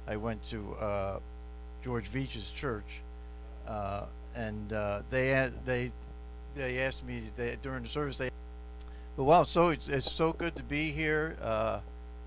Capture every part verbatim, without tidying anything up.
I went to uh, George Veach's church, uh, and uh, they had, they they asked me they, during the service. They, but wow, so it's it's so good to be here. Uh,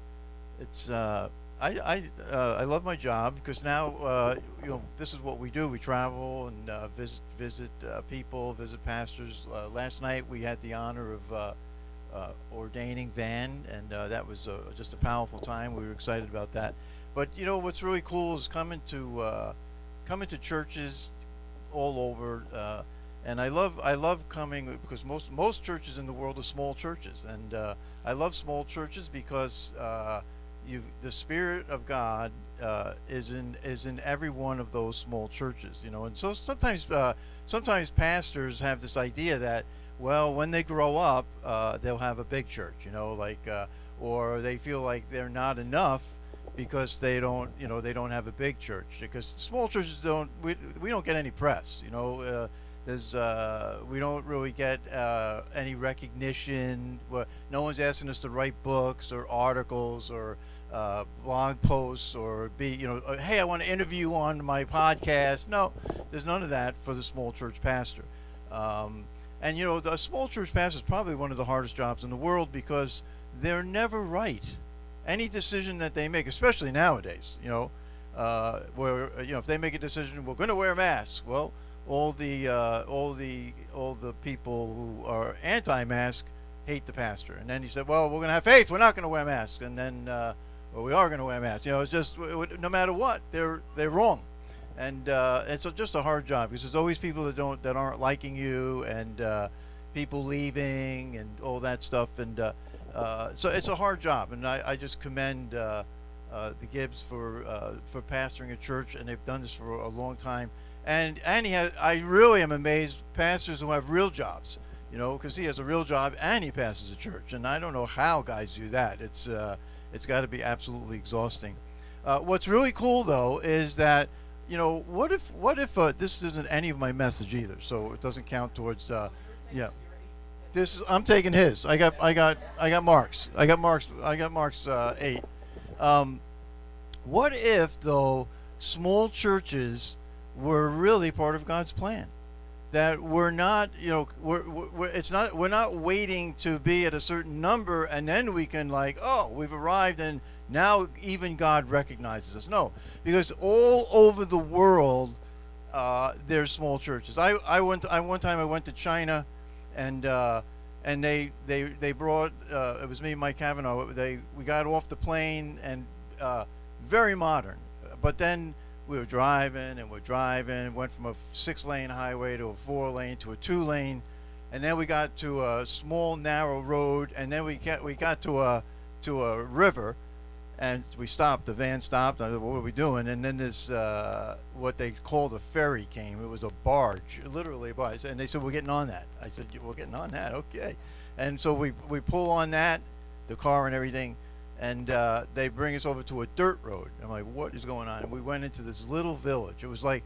it's uh, I I uh, I love my job because now uh, you know this is what we do. We travel and uh, visit visit uh, people, visit pastors. Uh, last night we had the honor of uh, uh, ordaining Van, and uh, that was uh, just a powerful time. We were excited about that. But you know what's really cool is coming to uh, coming to churches all over. Uh, and I love I love coming because most most churches in the world are small churches, and uh, I love small churches because uh, you the Spirit of God uh, is in is in every one of those small churches, you know. And so sometimes uh, sometimes pastors have this idea that, well, when they grow up, uh, they'll have a big church, you know, like uh, or they feel like they're not enough because they don't, you know, they don't have a big church, because small churches don't, we, we don't get any press, you know. Uh, there's uh, we don't really get uh, any recognition. No one's asking us to write books or articles or uh, blog posts or be, you know, uh, hey, I want to interview on my podcast. No, there's none of that for the small church pastor. Um, and you know, the small church pastor is probably one of the hardest jobs in the world because they're never right. Any decision that they make, especially nowadays, you know, uh, where you know if they make a decision, we're going to wear masks. Well, all the uh, all the all the people who are anti-mask hate the pastor, and then he said, well, we're going to have faith. We're not going to wear masks, and then uh, well, we are going to wear masks. You know, it's just no matter what, they're they're wrong, and uh, it's just a hard job because there's always people that don't that aren't liking you, and uh, people leaving, and all that stuff, and. Uh, Uh, so it's a hard job, and I, I just commend uh, uh, the Gibbs for uh, for pastoring a church, and they've done this for a long time. And and he has, I really am amazed pastors who have real jobs, you know, because he has a real job and he pastors a church, and I don't know how guys do that. It's uh, it's got to be absolutely exhausting. Uh, what's really cool though is that, you know, what if what if uh, this isn't any of my message either, so it doesn't count towards uh, yeah. This is, I'm taking his. I got I got I got Mark's. I got Mark's I got Mark's uh, eight. Um, what if though small churches were really part of God's plan? That we're not, you know, we're, we're it's not we're not waiting to be at a certain number and then we can like, oh, we've arrived and now even God recognizes us. No, because all over the world uh, there's small churches. I I went I one time I went to China. And uh, and they they they brought uh, it was me and Mike Cavanaugh. They we got off the plane and uh, very modern. But then we were driving and we're driving. Went from a six-lane highway to a four-lane to a two-lane, and then we got to a small narrow road, and then we got we got to a to a river, and we stopped. The van stopped. I said, what are we doing? And then this, uh, what they called a ferry came. It was a barge, literally a barge. And they said, we're getting on that. I said, we're getting on that, okay. And so we, we pull on that, the car and everything, and uh, they bring us over to a dirt road. I'm like, what is going on? And we went into this little village. It was like,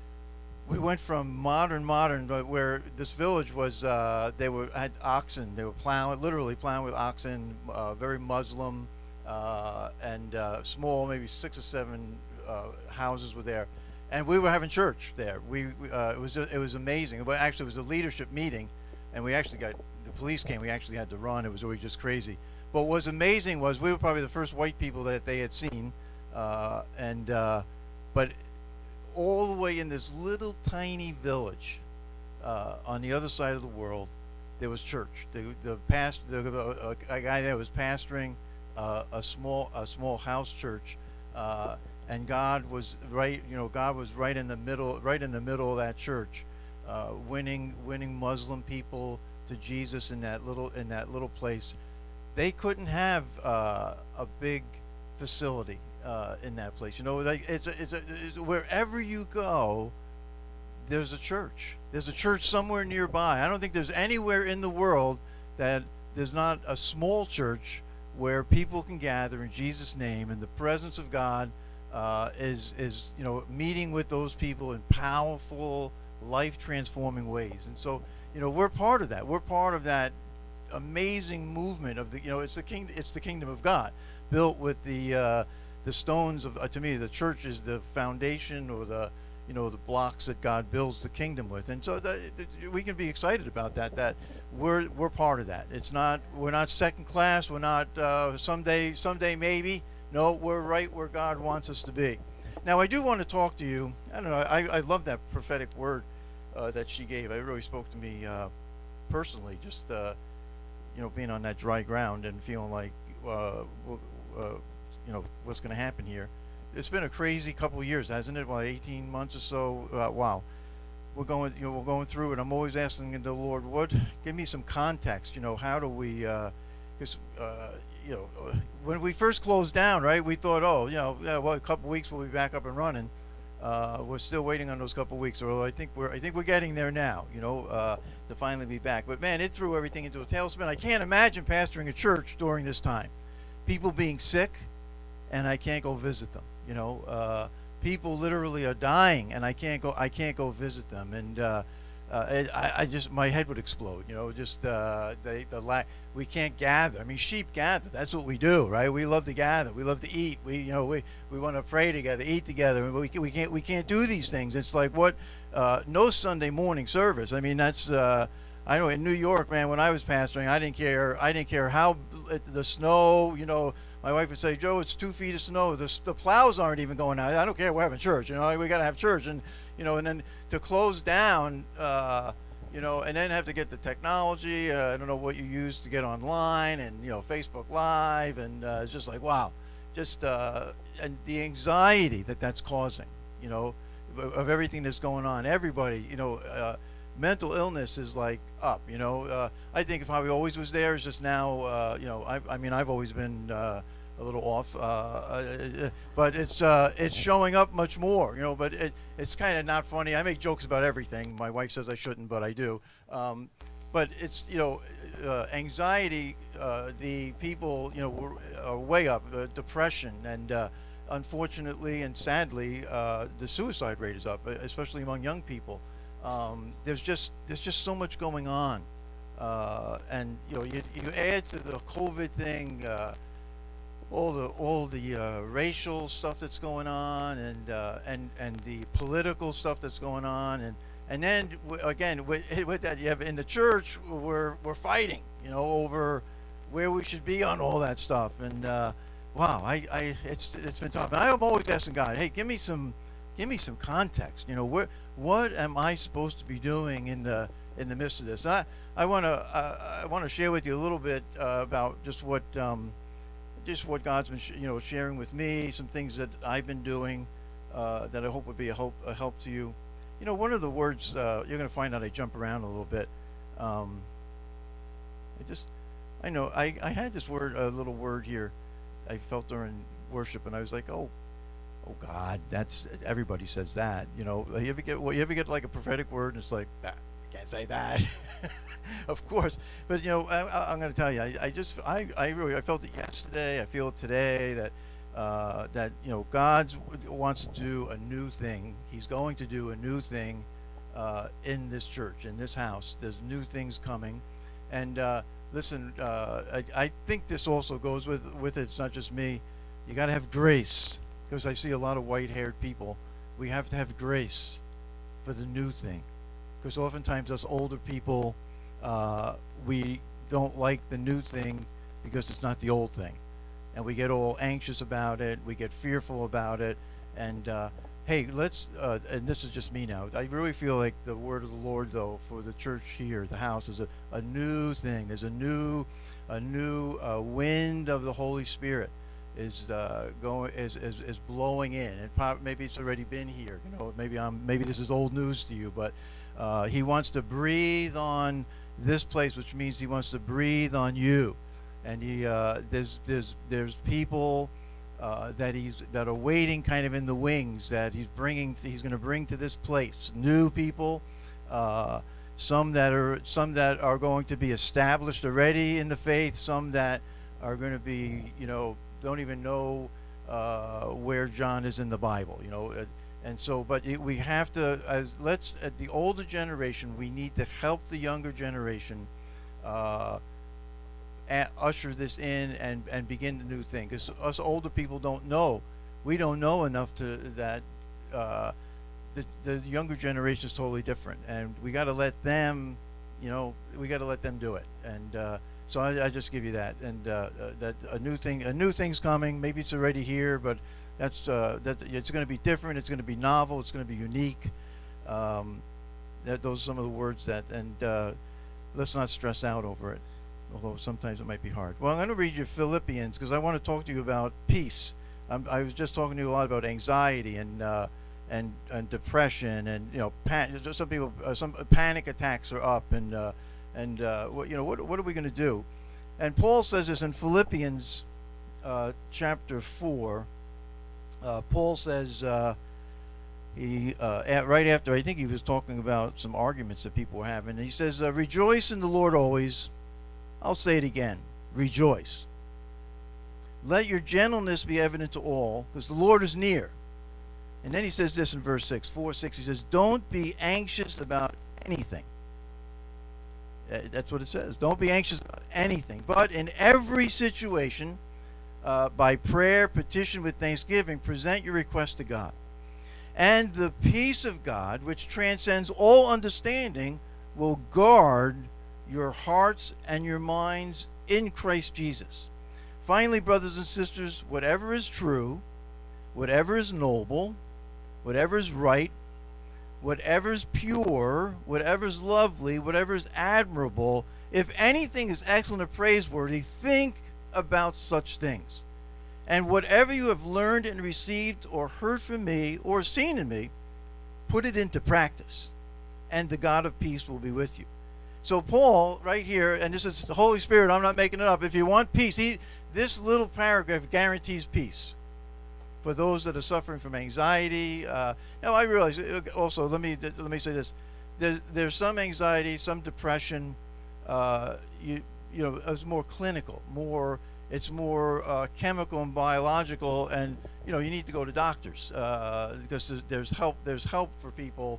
we went from modern, modern, where this village was, uh, they were had oxen. They were plowing, literally plowing with oxen, uh, very Muslim. Uh, and uh, small, maybe six or seven uh, houses were there, and we were having church there. We uh, it was it was amazing. But actually, it was a leadership meeting, and we actually got the police came. We actually had to run. It was really just crazy. But what was amazing was we were probably the first white people that they had seen, uh, and uh, but all the way in this little tiny village uh, on the other side of the world, there was church. The the past the, uh, a guy that was pastoring. Uh, a small a small house church, uh, and God was right. You know, God was right in the middle, right in the middle of that church, uh, winning winning Muslim people to Jesus in that little in that little place. They couldn't have uh, a big facility uh, in that place. You know, like it's a, it's, a, it's wherever you go, there's a church. There's a church somewhere nearby. I don't think there's anywhere in the world that there's not a small church where people can gather in Jesus' name, and the presence of God uh, is is you know meeting with those people in powerful, life-transforming ways. And so you know we're part of that. We're part of that amazing movement of the you know it's the king it's the kingdom of God, built with the uh, the stones of uh, to me the church is the foundation, or the you know the blocks that God builds the kingdom with. And so that, that we can be excited about that, that we're we're part of that. It's not, we're not second class, we're not uh, someday someday maybe. No, we're right where God wants us to be. Now I do want to talk to you. I don't know, I, I love that prophetic word uh, that she gave. It really spoke to me uh, personally, just uh, you know being on that dry ground and feeling like uh, uh, you know what's going to happen here. It's been a crazy couple of years, hasn't it? Well, eighteen months or so. Uh, wow, we're going, you know, we're going through it. I'm always asking the Lord, what? Give me some context. You know, how do we? Because uh, uh, you know, when we first closed down, right? We thought, oh, you know, yeah, well, a couple of weeks we'll be back up and running. Uh, we're still waiting on those couple of weeks, although I think we're, I think we're getting there now. You know, uh, to finally be back. But man, it threw everything into a tailspin. I can't imagine pastoring a church during this time. People being sick, and I can't go visit them. You know, uh, people literally are dying, and I can't go. I can't go visit them, and uh, uh, it, I, I just my head would explode. You know, just uh, the the lack. We can't gather. I mean, sheep gather. That's what we do, right? We love to gather. We love to eat. We, you know, we, we want to pray together, eat together. But we we can't we can't do these things. It's like what? Uh, no Sunday morning service. I mean, that's. Uh, I know in New York, man. When I was pastoring, I didn't care. I didn't care how the snow. You know. My wife would say, Joe, it's two feet of snow. The, the plows aren't even going out. I don't care. We're having church. You know, we got to have church. And, you know, and then to close down, uh, you know, and then have to get the technology. Uh, I don't know what you use to get online and, you know, Facebook Live. And uh, it's just like, wow, just uh, and the anxiety that that's causing, you know, of, of everything that's going on. Everybody, you know, uh, mental illness is like up, you know. Uh, I think it probably always was there. It's just now, uh, you know, I, I mean, I've always been uh, a little off, uh, uh, but it's uh, it's showing up much more, you know. But it, it's kind of not funny. I make jokes about everything. My wife says I shouldn't, but I do. Um, but it's, you know, uh, anxiety. Uh, the people, you know, are way up. Uh, depression, and uh, unfortunately and sadly, uh, the suicide rate is up, especially among young people. Um, there's just there's just so much going on, uh, and you know you, you add to the COVID thing uh, all the all the uh, racial stuff that's going on, and uh, and and the political stuff that's going on, and and then w again with, with that you have in the church we're we're fighting, you know, over where we should be on all that stuff, and uh, wow, I, I it's it's been tough, and I'm always asking God, hey, give me some give me some context, you know, where. What am I supposed to be doing in the in the midst of this? I I want to uh, I want to share with you a little bit uh, about just what um, just what God's been sh you know sharing with me, some things that I've been doing uh, that I hope would be a help a help to you. You know, one of the words uh, you're going to find out I jump around a little bit. Um, I just I know I I had this word a little word here I felt during worship, and I was like, oh. Oh God, that's everybody says that. You know, you ever get well, you ever get like a prophetic word and it's like, ah, I can't say that. Of course, but you know, I, I'm going to tell you, I, I just, I, I really, I felt it yesterday. I feel it today that uh, that you know, God wants to do a new thing. He's going to do a new thing uh, in this church, in this house. There's new things coming, and uh, listen, uh, I, I think this also goes with with it. It's not just me. You got to have grace. Because I see a lot of white-haired people. We have to have grace for the new thing. Because oftentimes us older people, uh, we don't like the new thing because it's not the old thing. And we get all anxious about it. We get fearful about it. And uh, hey, let's, uh, and this is just me now, I really feel like the word of the Lord, though, for the church here, the house, is a, a new thing. There's a new, a new uh, wind of the Holy Spirit. Is uh, going is, is is blowing in, and probably, maybe it's already been here. You know, maybe I'm maybe this is old news to you, but uh, he wants to breathe on this place, which means he wants to breathe on you. And he uh, there's there's there's people uh, that he's that are waiting, kind of in the wings, that he's bringing he's going to bring to this place. New people, uh, some that are some that are going to be established already in the faith, some that are going to be, you know, don't even know uh, where John is in the Bible, you know, uh, and so, but it, we have to, as let's, at the older generation, we need to help the younger generation uh, usher this in and and begin the new thing, because us older people don't know we don't know enough to that. Uh, the the younger generation is totally different, and we got to let them, you know, we got to let them do it. And uh, so I, I just give you that, and uh, uh, that a new thing, a new thing's coming. Maybe it's already here, but that's uh, that it's going to be different. It's going to be novel. It's going to be unique. Um, that those are some of the words that, and uh, let's not stress out over it, although sometimes it might be hard. Well, I'm going to read you Philippians because I want to talk to you about peace. I'm, I was just talking to you a lot about anxiety and uh, and and depression, and you know, pan some people, uh, some panic attacks are up, and uh, and uh, what you know, what what are we going to do? And Paul says this in Philippians uh, chapter four. Uh, Paul says. Uh, He uh, at, right after, I think he was talking about some arguments that people were having. And he says, uh, "Rejoice in the Lord always." I'll say it again: rejoice. Let your gentleness be evident to all, because the Lord is near. And then he says this in verse six, four six. He says, "Don't be anxious about anything." Uh, that's what it says. Don't be anxious about anything, but in every situation, uh, by prayer, petition with thanksgiving, present your request to God. And the peace of God, which transcends all understanding, will guard your hearts and your minds in Christ Jesus. Finally, brothers and sisters, whatever is true, whatever is noble, whatever is right, whatever is pure, whatever is lovely, whatever is admirable, if anything is excellent or praiseworthy, think about such things. And whatever you have learned and received or heard from me or seen in me, put it into practice, and the God of peace will be with you. So Paul, right here, and this is the Holy Spirit, I'm not making it up. If you want peace, he, this little paragraph guarantees peace for those that are suffering from anxiety. Uh, now, I realize, also, let me let me say this. There, there's some anxiety, some depression, uh, you, you know, it's more clinical, more... It's more uh, chemical and biological, and you know you need to go to doctors uh, because there's help. There's help for people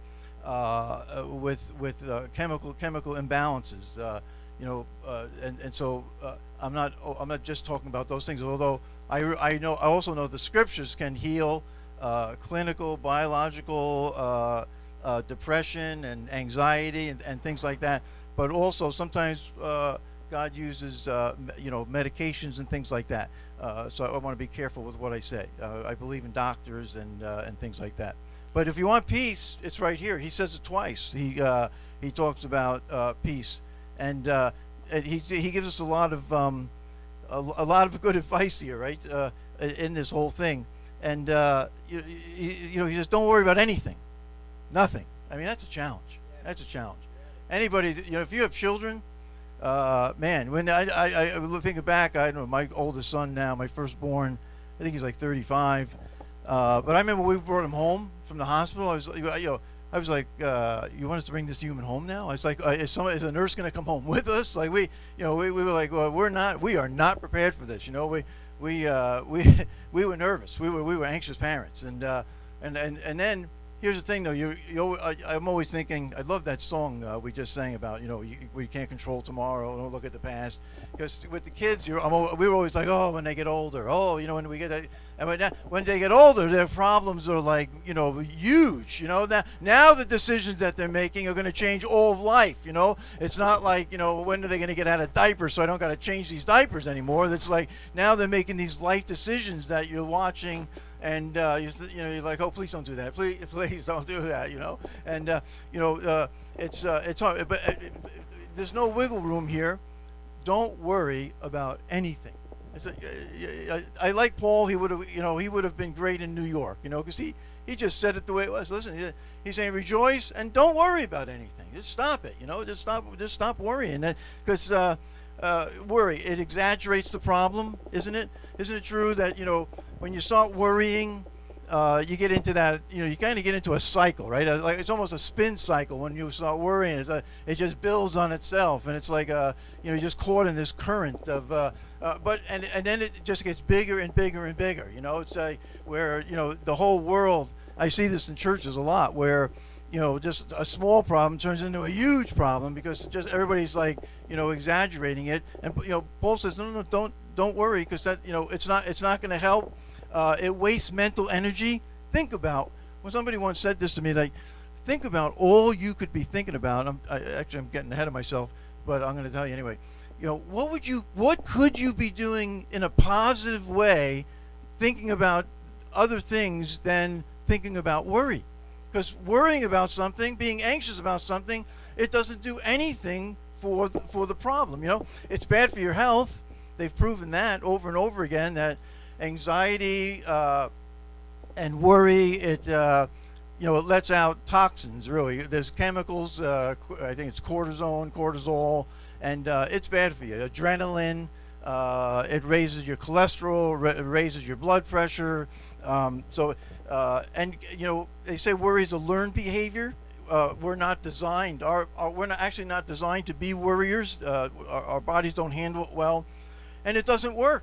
uh, with with uh, chemical chemical imbalances. Uh, you know, uh, and and so uh, I'm not I'm not just talking about those things. Although I I know I also know the scriptures can heal uh, clinical, biological uh, uh, depression and anxiety and, and things like that. But also sometimes. Uh, God uses, uh, you know, medications and things like that. Uh, so I want to be careful with what I say. Uh, I believe in doctors and uh, and things like that. But if you want peace, it's right here. He says it twice. He uh, he talks about uh, peace, and, uh, and he he gives us a lot of um, a, a lot of good advice here, right? Uh, in this whole thing, and uh, you, you know, he says, don't worry about anything, nothing. I mean, that's a challenge. That's a challenge. Anybody, you know, if you have children. Uh, man, when I, I, I think back, I don't know, my oldest son now, my firstborn, I think he's like thirty-five. Uh, but I remember we brought him home from the hospital. I was, you know, I was like, uh, you want us to bring this human home now? I was like, uh, is somebody, is a nurse going to come home with us? Like we, you know, we, we were like, well, we're not, we are not prepared for this. You know, we, we, uh, we, we were nervous. We were, we were anxious parents. And, uh, and, and, and then. Here's the thing, though. You, you, I, I'm always thinking. I love that song uh, we just sang about. You know, you, we can't control tomorrow. Don't look at the past. Because with the kids, you're, I'm, we were always like, oh, when they get older. Oh, you know, when we get that. And when, when they get older, their problems are like, you know, huge. You know, now, now the decisions that they're making are going to change all of life. You know, it's not like, you know, when are they going to get out of diapers? So I don't got to change these diapers anymore. It's like now they're making these life decisions that you're watching. And uh, you, you know, you're like, oh, please don't do that. Please, please don't do that. You know, and uh, you know, uh, it's uh, it's hard, but uh, there's no wiggle room here. Don't worry about anything. It's a, uh, I like Paul. He would have, you know, he would have been great in New York. You know, because he he just said it the way it was. Listen, he, he's saying rejoice and don't worry about anything. Just stop it. You know, just stop. Just stop worrying. Because uh, uh, worry, it exaggerates the problem, isn't it? Isn't it true that, you know, when you start worrying, uh, you get into that, you know, you kind of get into a cycle, right? Like it's almost a spin cycle when you start worrying. It's a, it just builds on itself, and it's like, a, you know, you're just caught in this current of, uh, uh, but and and then it just gets bigger and bigger and bigger. You know, it's like where, you know, the whole world. I see this in churches a lot, where, you know, just a small problem turns into a huge problem because just everybody's like, you know, exaggerating it. And you know, Paul says, no, no, no, don't don't worry, because that, you know, it's not it's not going to help. Uh, it wastes mental energy. Think about when somebody once said this to me, like, think about all you could be thinking about. I'm I, actually I'm getting ahead of myself, but I'm going to tell you anyway. You know, what would you, what could you be doing in a positive way, thinking about other things than thinking about worry? Because worrying about something, being anxious about something, it doesn't do anything for the, for the problem. You know, it's bad for your health. They've proven that over and over again, that anxiety uh, and worry, it uh, you know, it lets out toxins. Really, there's chemicals. Uh, I think it's cortisone, cortisol, and uh, it's bad for you. Adrenaline. Uh, it raises your cholesterol, ra- raises your blood pressure. Um, so, uh, and you know, they say worry is a learned behavior. Uh, we're not designed. Our, our we're not actually not designed to be worriers. Uh, our, our bodies don't handle it well, and it doesn't work.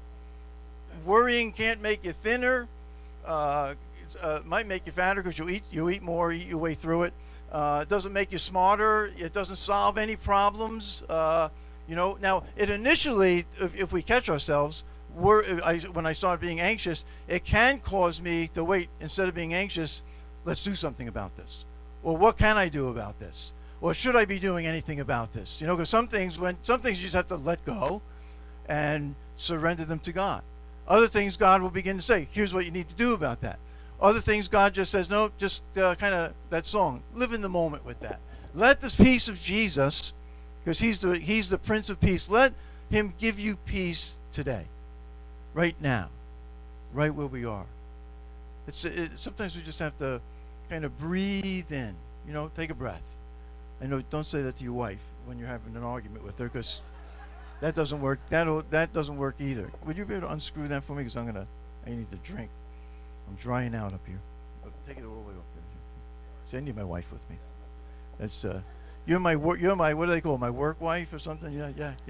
Worrying can't make you thinner. Uh, it uh, might make you fatter because you eat you eat more, eat your way through it. Uh, it doesn't make you smarter. It doesn't solve any problems. Uh, You know, now it initially, if, if we catch ourselves, we're, I, when I start being anxious, it can cause me to wait. Instead of being anxious, let's do something about this. Or what can I do about this? Or should I be doing anything about this? You know, because some things, when some things you just have to let go and surrender them to God. Other things God will begin to say, here's what you need to do about that. Other things God just says, no, just uh, kind of that song, live in the moment with that. Let this peace of Jesus, because he's the he's the Prince of Peace. Let him give you peace today, right now, right where we are. It's it, sometimes we just have to kind of breathe in. You know, take a breath. I know. Don't say that to your wife when you're having an argument with her, because that doesn't work. That that doesn't work either. Would you be able to unscrew that for me? Because I'm gonna. I need to drink. I'm drying out up here. Take it all the way up there. See, I need my wife with me. That's. Uh, You're my work. You're my, what do they call it? My work wife or something? Yeah, yeah, yeah.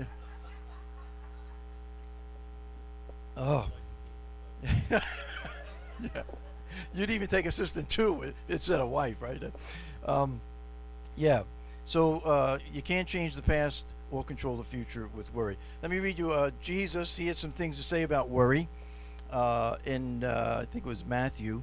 Oh. Yeah. You'd even take assistant too instead of wife, right? Um, yeah. So uh, you can't change the past or control the future with worry. Let me read you. Uh, Jesus, he had some things to say about worry. Uh, in uh, I think it was Matthew.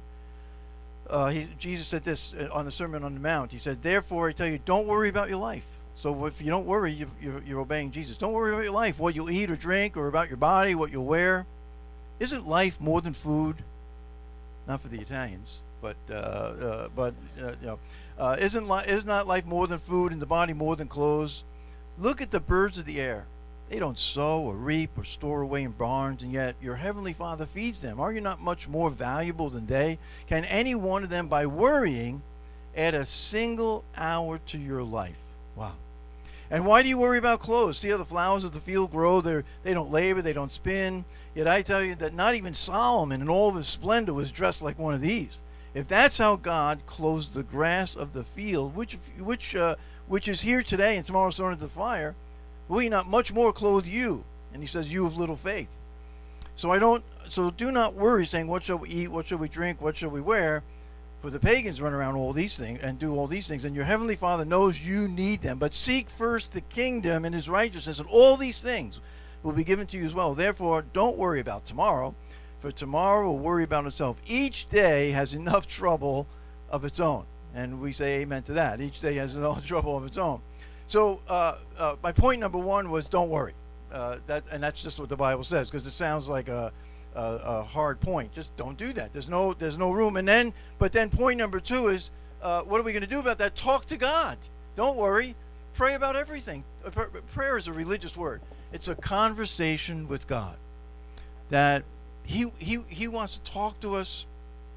Uh, he, Jesus said this on the Sermon on the Mount. He said, therefore, I tell you, don't worry about your life. So if you don't worry, you, you're, you're obeying Jesus. Don't worry about your life, what you'll eat or drink, or about your body, what you'll wear. Isn't life more than food? Not for the Italians, but uh, uh, but uh, you know, uh, isn't li- is not life more than food, and the body more than clothes? Look at the birds of the air. They don't sow or reap or store away in barns, and yet your heavenly Father feeds them. Are you not much more valuable than they? Can any one of them, by worrying, add a single hour to your life? Wow. And why do you worry about clothes? See how the flowers of the field grow? They're, they don't labor, they don't spin. Yet I tell you that not even Solomon in all of his splendor was dressed like one of these. If that's how God clothes the grass of the field, which which uh, which is here today and tomorrow thrown into the fire, will he not much more clothe you? And he says, you of little faith. So I don't. So do not worry, saying, what shall we eat? What shall we drink? What shall we wear? For the pagans run around all these things and do all these things, and your heavenly Father knows you need them. But seek first the kingdom and his righteousness, and all these things will be given to you as well. Therefore, don't worry about tomorrow, for tomorrow will worry about itself. Each day has enough trouble of its own. And we say amen to that. Each day has enough trouble of its own. So uh, uh, my point number one was don't worry. Uh, that, and that's just what the Bible says, because it sounds like a, a, a hard point. Just don't do that. There's no there's no room. And then, but then point number two is, uh, what are we going to do about that? Talk to God. Don't worry. Pray about everything. Prayer is a religious word. It's a conversation with God. That he he he wants to talk to us.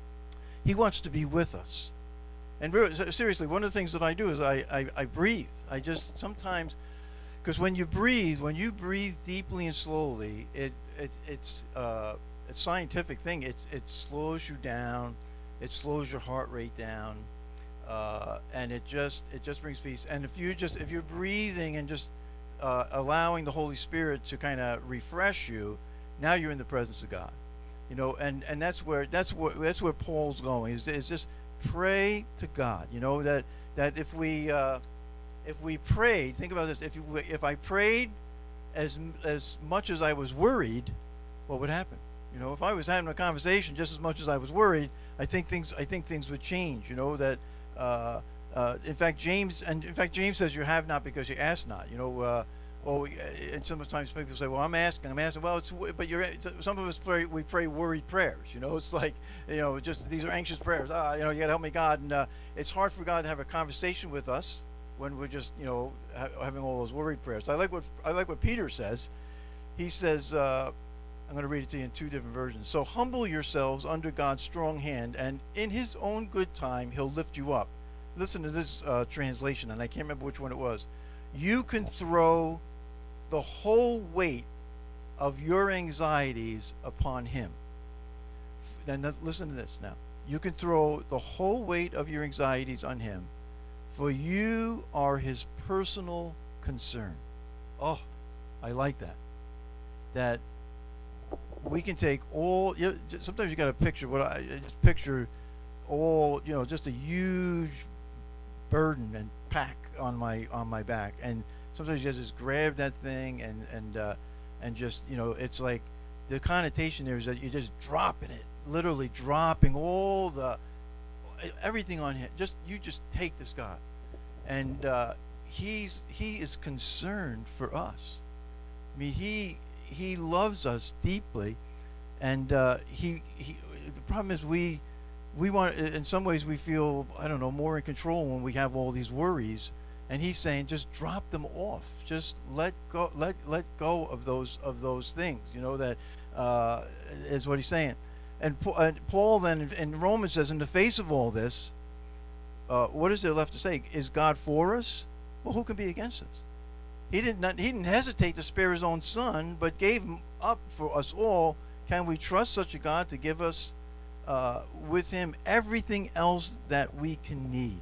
He wants to be with us. And really, seriously, one of the things that I do is I, I, I breathe. I just sometimes, because when you breathe, when you breathe deeply and slowly, it, it it's uh, a scientific thing. It it slows you down, it slows your heart rate down, uh, and it just it just brings peace. And if you just if you're breathing and just uh, allowing the Holy Spirit to kind of refresh you, now you're in the presence of God. You know, and, and that's where that's where that's where Paul's going. Is is just pray to God. You know that that if we uh, if we prayed, think about this. If you, if I prayed as as much as I was worried, what would happen? You know, if I was having a conversation just as much as I was worried, I think things I think things would change. You know that. Uh, uh, in fact, James and in fact James says you have not because you ask not. You know. Uh, well, we, and sometimes people say, "Well, I'm asking, I'm asking." Well, it's but you're some of us pray we pray worried prayers. You know, it's like you know, just these are anxious prayers. Ah, you know, you got to help me, God, and uh, it's hard for God to have a conversation with us when we're just you know ha- having all those worried prayers. I like what I like what Peter says. He says. Uh, I'm going to read it to you in two different versions. So humble yourselves under God's strong hand, and in his own good time, he'll lift you up. Listen to this uh, translation, and I can't remember which one it was. You can throw the whole weight of your anxieties upon him. Then listen to this now. You can throw the whole weight of your anxieties on him, for you are his personal concern. Oh, I like that. That we can take all. You know, sometimes you got to picture what I just picture all. You know, just a huge burden and pack on my on my back, and sometimes you just grab that thing and and uh, and just you know, it's like the connotation there is that you're just dropping it, literally dropping all the everything on him. Just you just take this God, and uh, he's he is concerned for us. I mean, he. He loves us deeply, and uh, he, he. The problem is we, we want. In some ways, we feel I don't know more in control when we have all these worries, and he's saying just drop them off. Just let go. Let let go of those of those things. You know that uh, is what he's saying, and, and Paul then in Romans says, in the face of all this, uh, what is there left to say? Is God for us? Well, who can be against us? He didn't he didn't hesitate to spare his own son, but gave him up for us all. Can we trust such a God to give us uh, with him everything else that we can need?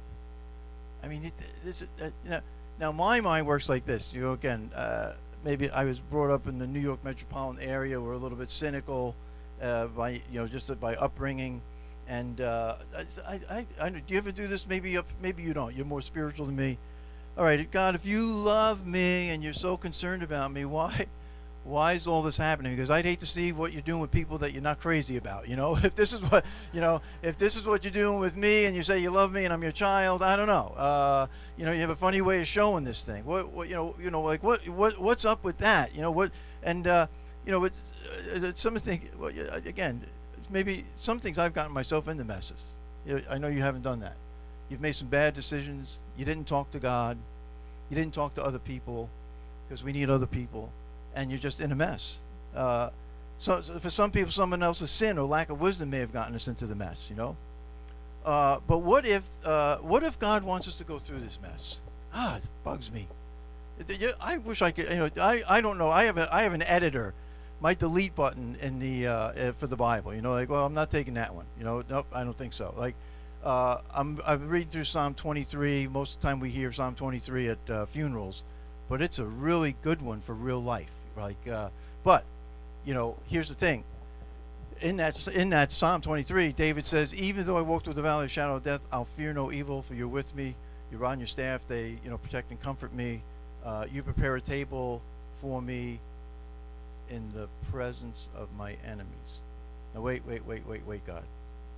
I mean, it, this, uh, you know, now my mind works like this. You know, again, uh, maybe I was brought up in the New York metropolitan area. We're a little bit cynical uh, by you know just by upbringing, and uh, I, I, I, do you ever do this? Maybe up, maybe you don't. You're more spiritual than me. All right, God, if you love me and you're so concerned about me, why why is all this happening? Because I'd hate to see what you're doing with people that you're not crazy about. You know, if this is what, you know, if this is what you're doing with me and you say you love me and I'm your child, I don't know. Uh, you know, you have a funny way of showing this thing. What, what you know, you know, like what, what, what's up with that? You know, what, and, uh, you know, what, uh, some think, well, again, maybe some things I've gotten myself into messes. You know, I know you haven't done that. You've made some bad decisions. You didn't talk to God. You didn't talk to other people because we need other people. And you're just in a mess. Uh, so, so for some people, someone else's sin or lack of wisdom may have gotten us into the mess, you know. Uh, but what if uh, what if God wants us to go through this mess? Ah, it bugs me. I wish I could, you know, I, I don't know. I have a, I have an editor, my delete button in the uh, for the Bible. You know, like, well, I'm not taking that one. You know, nope, I don't think so. Like, Uh, I'm, I'm reading through Psalm twenty-three. Most of the time we hear Psalm twenty-three at uh, funerals, but it's a really good one for real life. Like, uh, but, you know, here's the thing. In that in that Psalm twenty-three, David says, "Even though I walk through the valley of the shadow of death, I'll fear no evil, for you're with me. Your rod and your staff, they, you know, protect and comfort me. Uh, you prepare a table for me in the presence of my enemies." Now, wait, wait, wait, wait, wait, God.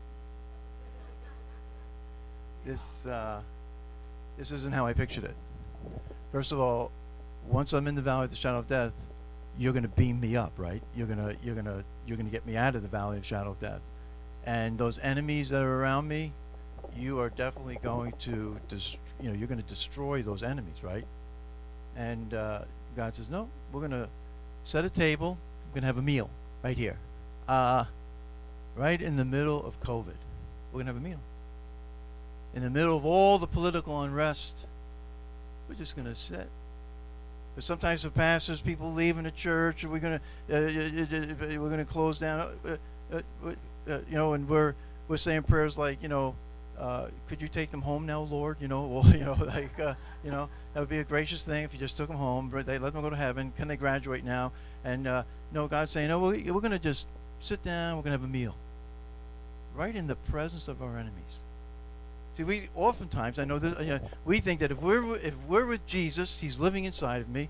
This uh, this isn't how I pictured it. First of all, once I'm in the valley of the shadow of death, you're going to beam me up, right? You're gonna you're gonna you're gonna get me out of the valley of shadow of death, and those enemies that are around me, you are definitely going to dest- you know you're going to destroy those enemies, right? And uh, God says, no, we're going to set a table. We're going to have a meal right here, uh, right in the middle of COVID. We're going to have a meal. In the middle of all the political unrest, we're just going to sit. But sometimes the pastors, people leaving the church, we're going to uh, we're going to close down. Uh, uh, uh, you know, and we're we're saying prayers like, you know, uh, could you take them home now, Lord? You know, well, you know, like, uh, you know, that would be a gracious thing if you just took them home. But they let them go to heaven. Can they graduate now? And uh, no, God's saying, no, we're, we're going to just sit down. We're going to have a meal, right in the presence of our enemies. See, we oftentimes, I know that uh, we think that if we're if we're with Jesus, He's living inside of me.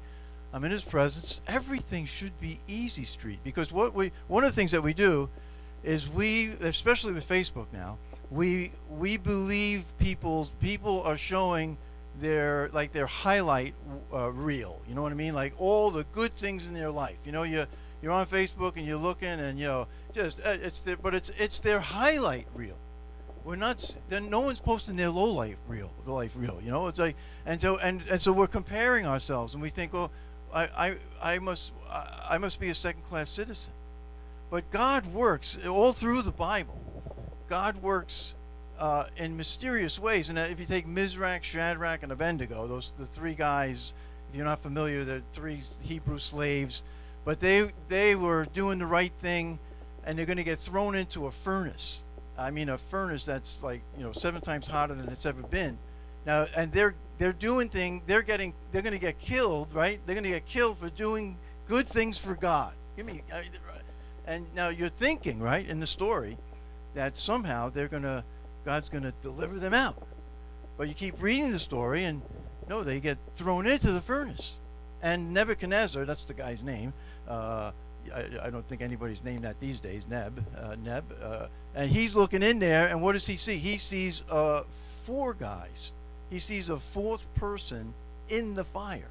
I'm in his presence. Everything should be easy street, because what we one of the things that we do is we, especially with Facebook now, we we believe people's people are showing their like their highlight uh, reel. You know what I mean? Like all the good things in their life. You know, you you're on Facebook and you're looking, and you know, just uh, it's their, but it's it's their highlight reel. We're not. Then no one's posting their low life reel, the life reel. You know, it's like, and so and and so we're comparing ourselves, and we think, well, I I I must I, I must be a second class citizen. But God works all through the Bible. God works uh, in mysterious ways. And if you take Mizrach, Shadrach, and Abednego, those the three guys, if you're not familiar, they're three Hebrew slaves, but they they were doing the right thing, and they're going to get thrown into a furnace. I mean, a furnace that's like, you know, seven times hotter than it's ever been. Now, and they're they're doing thing. They're getting they're going to get killed, right? They're going to get killed for doing good things for God. Give me. I mean, and now you're thinking, right, in the story, that somehow they're gonna, God's gonna deliver them out. But you keep reading the story, and no, they get thrown into the furnace. And Nebuchadnezzar, that's the guy's name. Uh, I, I don't think anybody's named that these days. Neb, uh, Neb, uh, and he's looking in there, and what does he see? He sees uh, four guys. He sees a fourth person in the fire,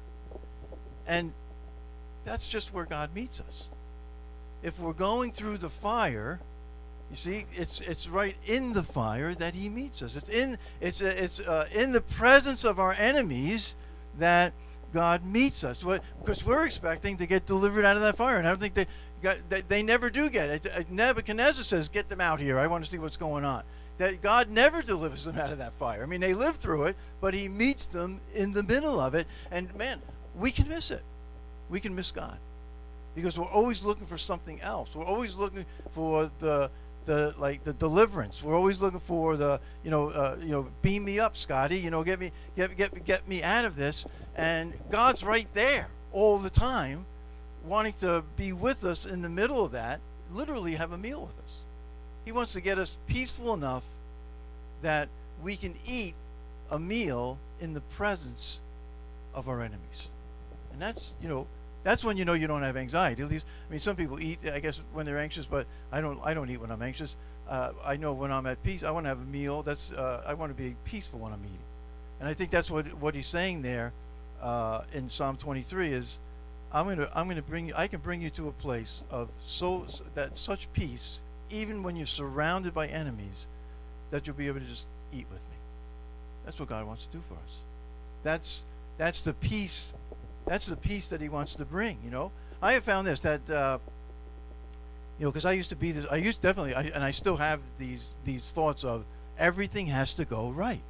and that's just where God meets us. If we're going through the fire, you see, it's it's right in the fire that he meets us. It's in it's it's uh, in the presence of our enemies that God meets us. What, because we're expecting to get delivered out of that fire, and I don't think they got, they, they never do get it. Nebuchadnezzar says, "Get them out here. I want to see what's going on." That God never delivers them out of that fire. I mean, they live through it, but he meets them in the middle of it. And man, we can miss it. We can miss God. Because we're always looking for something else. We're always looking for the the like the deliverance. We're always looking for the you know uh, you know beam me up, Scotty. You know get me get get get me out of this. And God's right there all the time, wanting to be with us in the middle of that. Literally have a meal with us. He wants to get us peaceful enough that we can eat a meal in the presence of our enemies. And that's you know. That's when you know you don't have anxiety. At least, I mean, some people eat, I guess, when they're anxious, but I don't. I don't eat when I'm anxious. Uh, I know when I'm at peace, I want to have a meal. That's uh, I want to be peaceful when I'm eating, and I think that's what what he's saying there uh, in Psalm twenty-three is, I'm gonna I'm gonna bring you. I can bring you to a place of so that such peace, even when you're surrounded by enemies, that you'll be able to just eat with me. That's what God wants to do for us. That's that's the peace. That's the peace that he wants to bring, you know. I have found this, that, uh, you know, because I used to be this, I used definitely, I, and I still have these these thoughts of everything has to go right.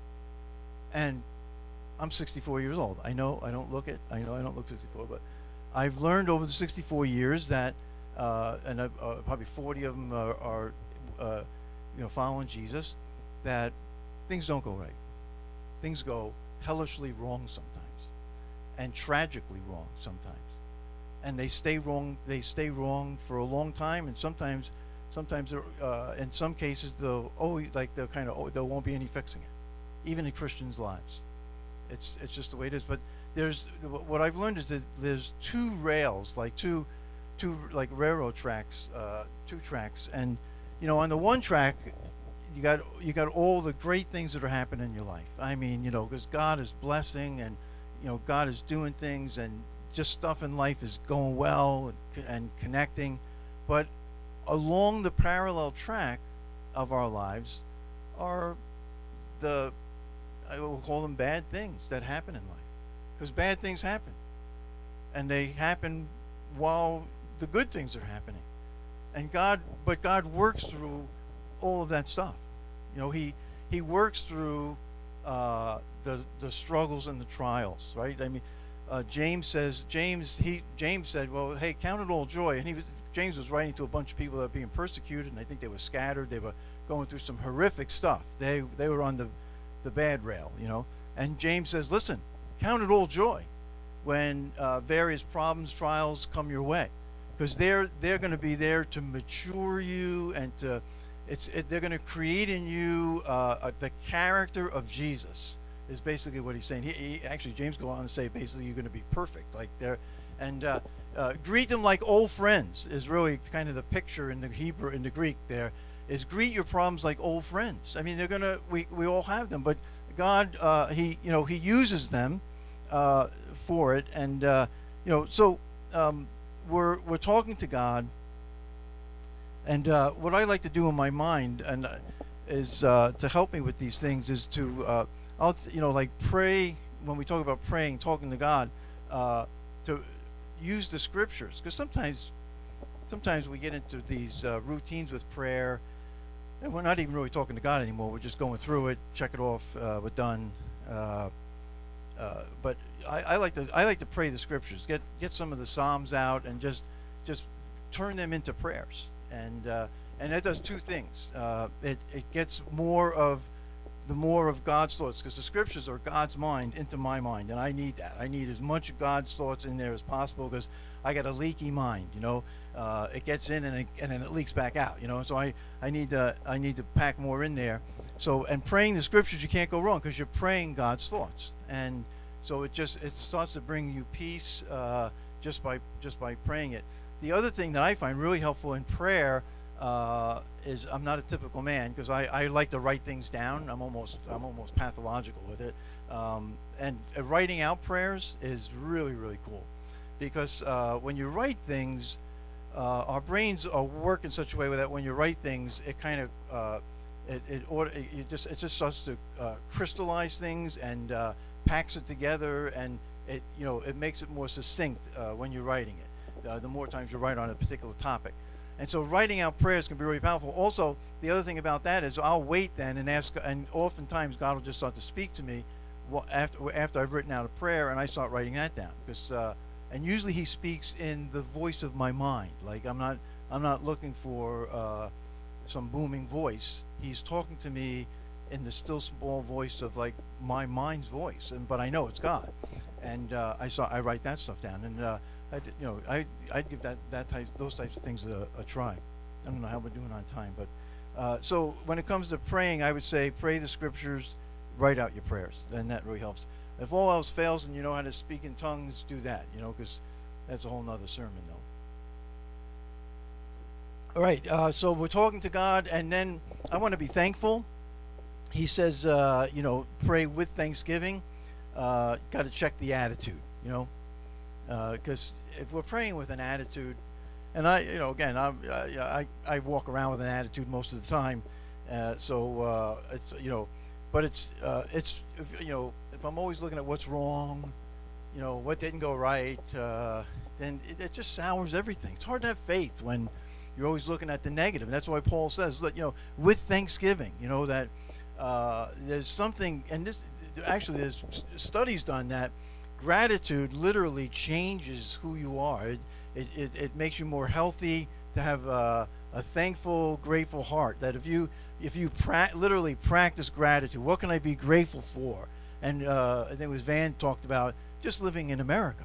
And I'm sixty-four years old. I know I don't look it, I know I don't look sixty-four, but I've learned over the sixty-four years that, uh, and uh, probably forty of them are, are uh, you know, following Jesus, that things don't go right. Things go hellishly wrong sometimes. And tragically wrong sometimes, and they stay wrong. They stay wrong for a long time, and sometimes, sometimes, uh, in some cases, they'll always like they'll kind of there won't be any fixing it, even in Christians' lives. It's it's just the way it is. But there's what I've learned is that there's two rails, like two, two like railroad tracks, uh, two tracks, and you know on the one track, you got you got all the great things that are happening in your life. I mean, you know, because God is blessing and. You know, God is doing things, and just stuff in life is going well and, and connecting. But along the parallel track of our lives are the, I will call them bad things that happen in life. Because bad things happen. And they happen while the good things are happening. And God, but God works through all of that stuff. You know, He, he works through uh, the the struggles and the trials, right? I mean, uh, James says James he James said, well, hey, count it all joy. And he was James was writing to a bunch of people that were being persecuted, and I think they were scattered. They were going through some horrific stuff. They they were on the the bad rail, you know. And James says, listen, count it all joy when uh, various problems, trials come your way, because they're they're going to be there to mature you and to It's it, they're going to create in you uh, uh, the character of Jesus. is basically what he's saying. He, he actually James goes on to say basically you're going to be perfect, like there, and uh, uh, greet them like old friends is really kind of the picture in the Hebrew in the Greek. There is greet your problems like old friends. I mean, they're gonna we we all have them, but God, uh, he you know he uses them uh, for it, and uh, you know so um, we're we're talking to God, and uh, what I like to do in my mind and uh, is uh, to help me with these things is to uh, I'll you know like pray when we talk about praying, talking to God, uh, to use the scriptures, because sometimes sometimes we get into these uh, routines with prayer. And we're not even really talking to God anymore. We're just going through it, check it off, uh, we're done. Uh, uh, but I, I like to I like to pray the scriptures. Get get some of the Psalms out and just just turn them into prayers. And uh, and that does two things. Uh, it it gets more of the more of God's thoughts, because the scriptures are God's mind into my mind, and I need that. I need as much of God's thoughts in there as possible, because I got a leaky mind, you know. Uh, it gets in and, it, and then it leaks back out, you know. So I, I need to I need to pack more in there. So and praying the scriptures, you can't go wrong, because you're praying God's thoughts, and so it just it starts to bring you peace uh, just by just by praying it. The other thing that I find really helpful in prayer uh, is I'm not a typical man, because I, I like to write things down. I'm almost I'm almost pathological with it, um, and uh, writing out prayers is really really cool, because uh, when you write things. Uh, our brains are work in such a way that when you write things, it kind of uh, it it, order, it it just it just starts to uh, crystallize things and uh, packs it together, and it you know it makes it more succinct uh, when you're writing it. Uh, the more times you write on a particular topic, and so writing out prayers can be really powerful. Also, the other thing about that is I'll wait then and ask, and oftentimes God will just start to speak to me after after I've written out a prayer, and I start writing that down, because. Uh, And usually he speaks in the voice of my mind. Like I'm not, I'm not looking for uh, some booming voice. He's talking to me in the still small voice of like my mind's voice. And but I know it's God, and uh, I saw I write that stuff down. And uh, I, you know, I I'd give that that type those types of things a, a try. I don't know how we're doing on time, but uh, so when it comes to praying, I would say pray the scriptures, write out your prayers, and that really helps. If all else fails and you know how to speak in tongues, do that, you know, because that's a whole nother sermon, though. All right, uh, so we're talking to God, and then I want to be thankful. He says, uh, you know, pray with thanksgiving. Uh, got to check the attitude, you know, because uh, if we're praying with an attitude, and I, you know, again, I'm, I, I, I walk around with an attitude most of the time, uh, so uh, it's, you know, but it's, uh, it's, you know, if I'm always looking at what's wrong, you know, what didn't go right, uh, then it, it just sours everything. It's hard to have faith when you're always looking at the negative. And that's why Paul says, you know, with thanksgiving, you know, that uh, there's something, and this actually there's studies done that gratitude literally changes who you are. It, it, it, it makes you more healthy to have uh, a thankful, grateful heart. That if you if you pra literally practice gratitude, what can I be grateful for? And uh, I think it was Van talked about just living in America.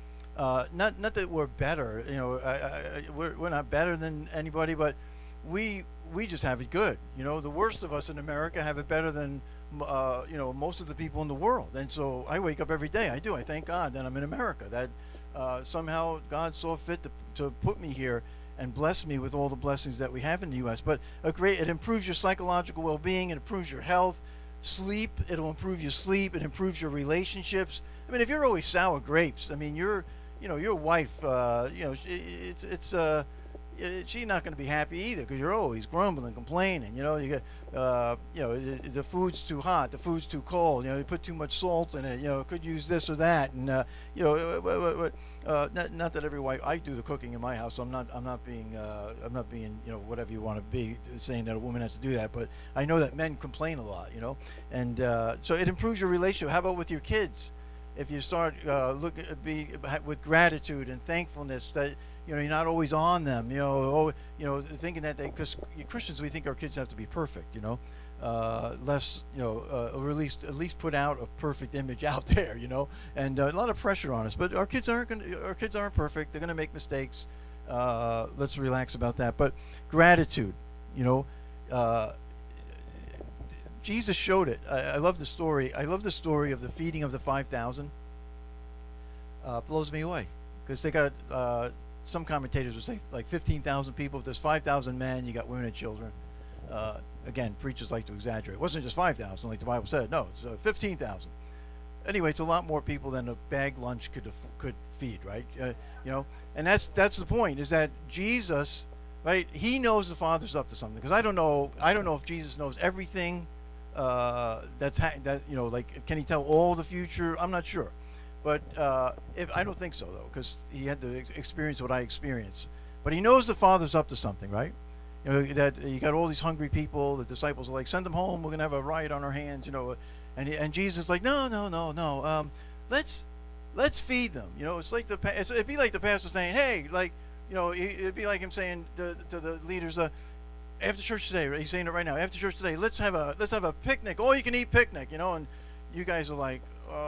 Uh, not not that we're better, you know, I, I, we're we're not better than anybody, but we we just have it good. You know, the worst of us in America have it better than uh, you know most of the people in the world. And so I wake up every day. I do. I thank God that I'm in America. That uh, somehow God saw fit to to put me here and bless me with all the blessings that we have in the U S But a great, it improves your psychological well-being. It improves your health. Sleep, it'll improve your sleep. It improves your relationships. I mean, if you're always sour grapes, I mean, you're, you know, your wife, uh, you know, it's, it's, uh, she's not going to be happy either, because you're always grumbling, complaining. You know, you get, uh, you know, the, the food's too hot, the food's too cold. You know, you put too much salt in it. You know, could use this or that, and uh, you know, uh, not, not that every wife. I do the cooking in my house, so I'm not, I'm not being, uh, I'm not being, you know, whatever you want to be, saying that a woman has to do that. But I know that men complain a lot. You know, and uh, so it improves your relationship. How about with your kids? If you start uh, look at be with gratitude and thankfulness, that you know you're not always on them, you know, oh, you know, thinking that they, because Christians, we think our kids have to be perfect, you know, uh, less, you know, uh, or at least at least put out a perfect image out there, you know, and uh, a lot of pressure on us. But our kids aren't gonna, our kids aren't perfect. They're gonna make mistakes. Uh, let's relax about that. But gratitude, you know. Uh, Jesus showed it. I, I love the story. I love the story of the feeding of the five thousand. Uh, blows me away because they got uh, some commentators would say like fifteen thousand people. If there's five thousand men, you got women and children. Uh, again, preachers like to exaggerate. It wasn't just five thousand like the Bible said. No, it's uh, fifteen thousand. Anyway, it's a lot more people than a bag lunch could could feed, right? Uh, you know, and that's that's the point. Is that Jesus, right? He knows the Father's up to something. Because I don't know, I don't know if Jesus knows everything. Uh, that's ha that you know, like can he tell all the future? I'm not sure, but uh, if I don't think so though, because he had to ex experience what I experienced. But he knows the Father's up to something, right? You know that you got all these hungry people. The disciples are like, send them home. We're gonna have a riot on our hands, you know. And and Jesus is like, no, no, no, no. Um, let's let's feed them. You know, it's like the it's, it'd be like the pastor saying, hey, like, you know, it'd be like him saying to, to the leaders, uh, after church today. Right? He's saying it right now. After church today, let's have a let's have a picnic, all you can eat picnic. You know, and you guys are like,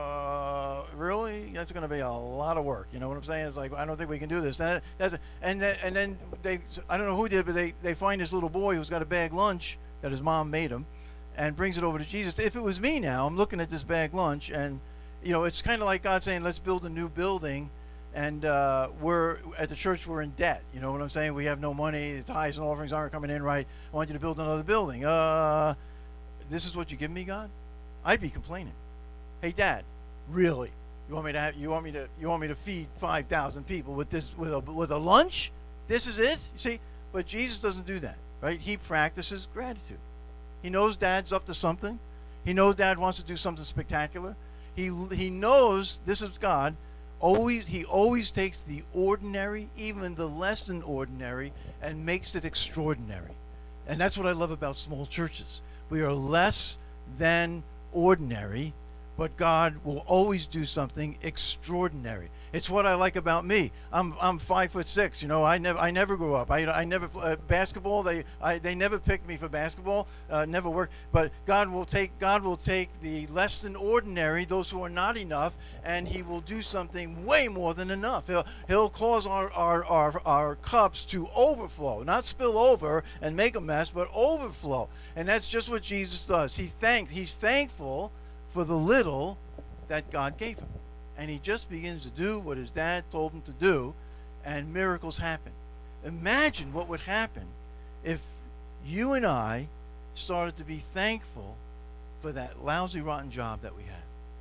uh, really? That's going to be a lot of work. You know what I'm saying? It's like, I don't think we can do this. And that's and then and then they, I don't know who did, but they they find this little boy who's got a bag lunch that his mom made him, and brings it over to Jesus. If it was me now, I'm looking at this bag lunch, and you know, it's kind of like God saying, let's build a new building, and uh, we're at the church, we're in debt. You know what I'm saying? We have no money. The tithes and offerings aren't coming in right. I want you to build another building. Uh, this is what you give me, God? I'd be complaining. Hey, Dad, really? You want me to have? You want me to? You want me to feed five thousand people with this with a with a lunch? This is it? You see? But Jesus doesn't do that, right? He practices gratitude. He knows Dad's up to something. He knows Dad wants to do something spectacular. He he knows this is God. Always he always takes the ordinary, even the less than ordinary, and makes it extraordinary. And that's what I love about small churches. We are less than ordinary, but God will always do something extraordinary. It's what I like about me. I'm I'm five foot six. You know, I never I never grew up. I I never uh, basketball. They I they never picked me for basketball. Uh, never worked. But God will take God will take the less than ordinary, those who are not enough, and He will do something way more than enough. He'll He'll cause our our our, our cups to overflow, not spill over and make a mess, but overflow. And that's just what Jesus does. He thanked. He's thankful for the little that God gave him. And he just begins to do what his dad told him to do, and miracles happen. Imagine what would happen if you and I started to be thankful for that lousy, rotten job that we have,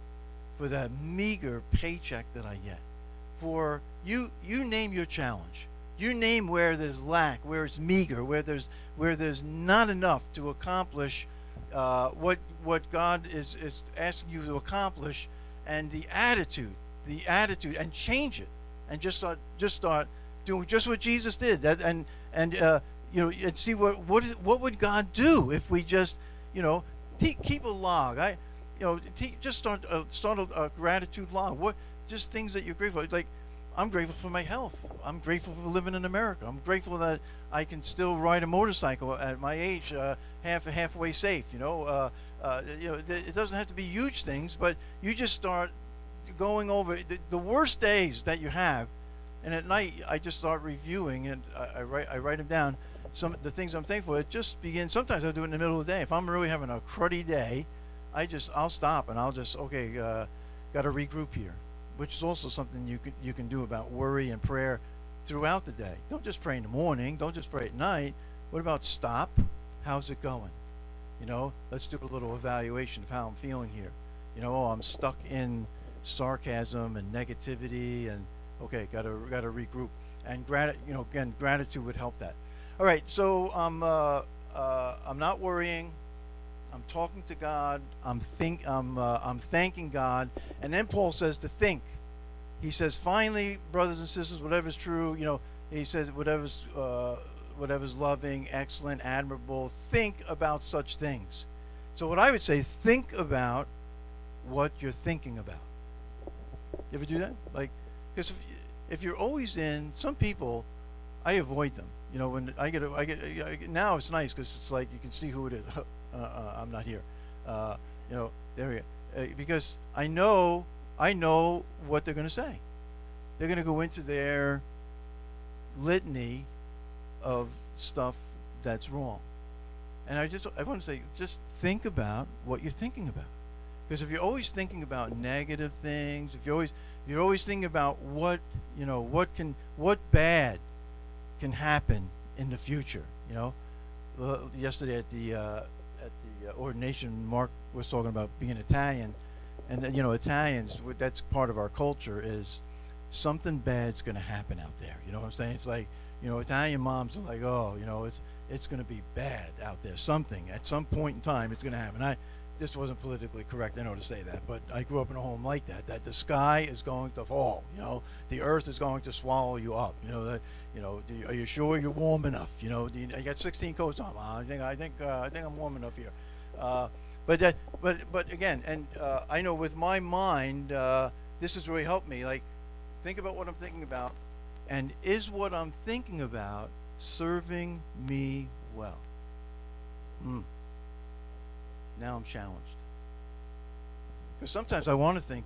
for that meager paycheck that I get, for you. You name your challenge. You name where there's lack, where it's meager, where there's where there's not enough to accomplish uh, what what God is is asking you to accomplish. And the attitude, the attitude, and change it, and just start, just start doing just what Jesus did. That and and uh, you know, and see what what is what would God do if we just, you know, keep a log. I, you know, just start uh, start a, a gratitude log. What just things that you're grateful for. Like, I'm grateful for my health. I'm grateful for living in America. I'm grateful that I can still ride a motorcycle at my age, uh, half halfway safe. You know. Uh, Uh, you know, it doesn't have to be huge things, but you just start going over the, the worst days that you have, and at night I just start reviewing, and I, I write I write them down. Some the things I'm thankful for. It just begins. Sometimes I do it in the middle of the day. If I'm really having a cruddy day, I just I'll stop and I'll just okay, uh, got to regroup here, which is also something you can you can do about worry and prayer throughout the day. Don't just pray in the morning. Don't just pray at night. What about stop? How's it going? You know, let's do a little evaluation of how I'm feeling here. You know, oh, I'm stuck in sarcasm and negativity, and okay, gotta gotta regroup. And grat, you know, again, gratitude would help that. All right, so I'm uh, uh, I'm not worrying. I'm talking to God. I'm think I'm uh, I'm thanking God. And then Paul says to think. He says, finally, brothers and sisters, whatever's true, you know, he says whatever's uh, whatever's loving, excellent, admirable, think about such things. So what I would say, think about what you're thinking about. You ever do that? Like, because if, if you're always in, some people, I avoid them. You know, when I get, a, I get, I get now it's nice because it's like you can see who it is. uh, uh, I'm not here. Uh, you know, there we go. Uh, because I know, I know what they're going to say. They're going to go into their litany of stuff that's wrong. And I just I want to say, just think about what you're thinking about. Because if you're always thinking about negative things, if you're always you're always thinking about what you know what can what bad can happen in the future. You know, uh, yesterday at the uh, at the uh, ordination, Mark was talking about being Italian, and uh, you know, Italians, that's part of our culture, is something bad's going to happen out there. You know what I'm saying? It's like, you know, Italian moms are like, oh, you know, it's it's going to be bad out there. Something at some point in time, it's going to happen. I this wasn't politically correct, I know, to say that, but I grew up in a home like that. That the sky is going to fall. You know, the earth is going to swallow you up. You know, the, you know, do you, are you sure you're warm enough? You know, do you, you got sixteen coats on. Uh, I think I think uh, I think I'm warm enough here. Uh, but that, but but again, and uh, I know with my mind, uh, this has really helped me. Like, think about what I'm thinking about, and is what I'm thinking about serving me well? Mm. Now I'm challenged. Because sometimes I want to think